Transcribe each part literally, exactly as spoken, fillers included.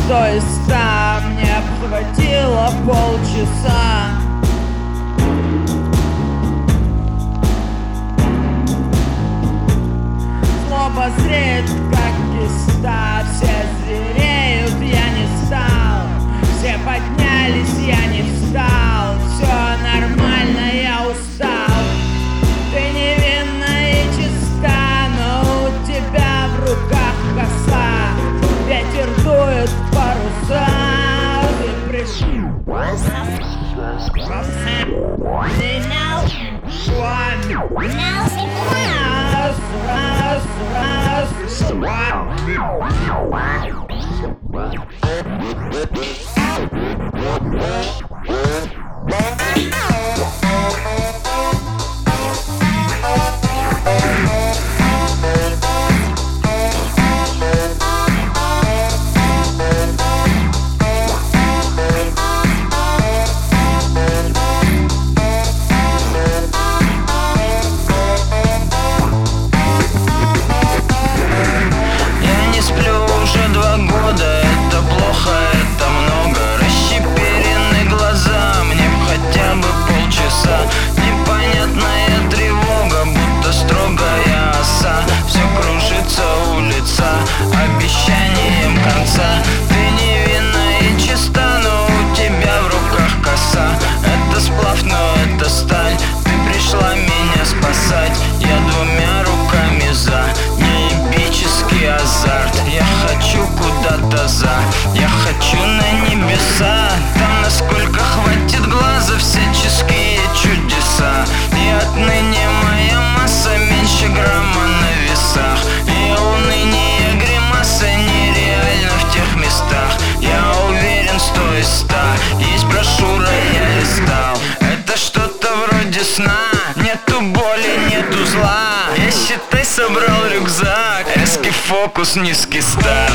сто из ста, мне хватило полчаса. Злоба зреет, как киста, все звереют, я не стал. Все поднялись, я не встал. Все нормально, я устал. Ты невинна и чиста, но у тебя в руках коса. Ветер дует в паруса. Ты пришел. Обещанием конца. Ты невинна и чиста, но у тебя в руках коса. Это сплав, но это сталь. Ты пришла меня спасать. Я двумя руками за неебический азарт. Я хочу куда-то за, я хочу на небеса. Там, насколько хватит глаза, всяческие чудеса. И отныне моя масса меньше грамма на весах. И уныние гримаса нереально в тех местах. Я уверен, сто из ста. Есть брошюра, я листал. Это что-то вроде сна. Нету боли, нету зла. Я, считай, собрал рюкзак. Резкий фокус, низкий старт.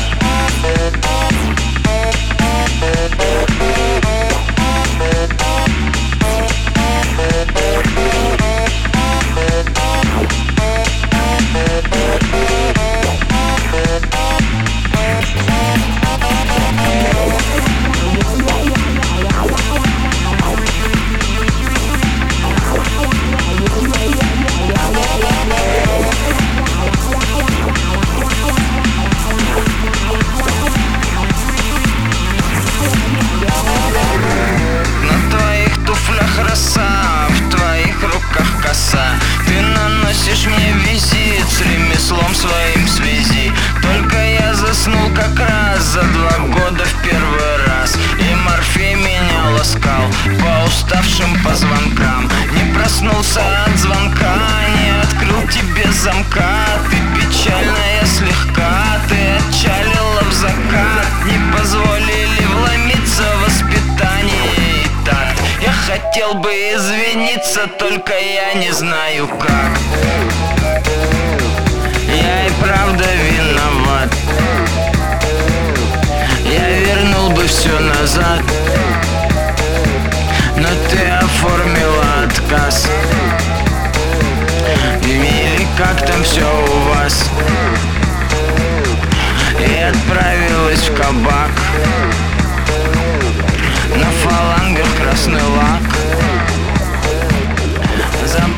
Ты наносишь мне визит с ремеслом своим в связи. Только я заснул как раз за два года в первый раз. И Морфей меня ласкал по уставшим позвонкам. Не проснулся от звонка, не открыл тебе замка. Ты печальная слегка, ты отчалила в закат. Не позволили вломиться в воспитание и такт. Я хотел бы извиниться, только я не знаю как. Я и правда виноват. Я вернул бы все назад, но ты оформила отказ. Мили, как там все у вас? И отправилась в кабак. На фалангах красный лак.